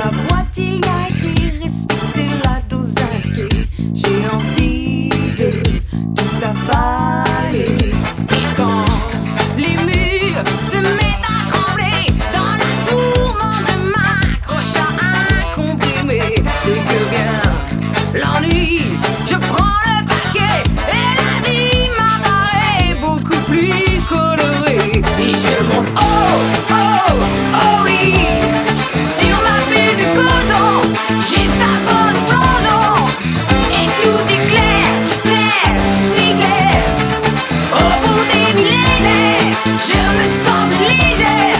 la boîte il y a écrit respecter la dose indiquée. J'ai envie de tout avaler. Et quand les murs se mettent à trembler dans la tourmente de ma croche à incomprimer, c'est que bien l'ennui, je prends le paquet et la vie m'apparaît beaucoup plus colorée. Et je monte oh, oh, oh oui, sur ma bulle de coton, juste avant le plomb. Et tout est clair, clair, si clair. Au bout des millénaires, je me sens leader.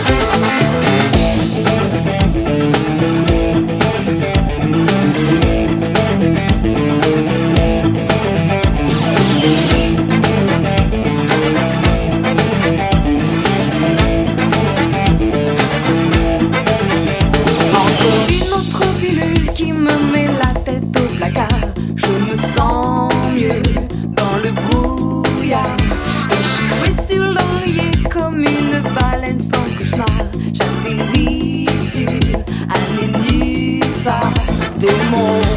Encore une autre pilule qui me met la tête au placard. Je me sens mieux dans le brouillard. Et je suis sur l'oreiller comme une baleine sans cauchemar. J'atterris sur un nénuphar de mon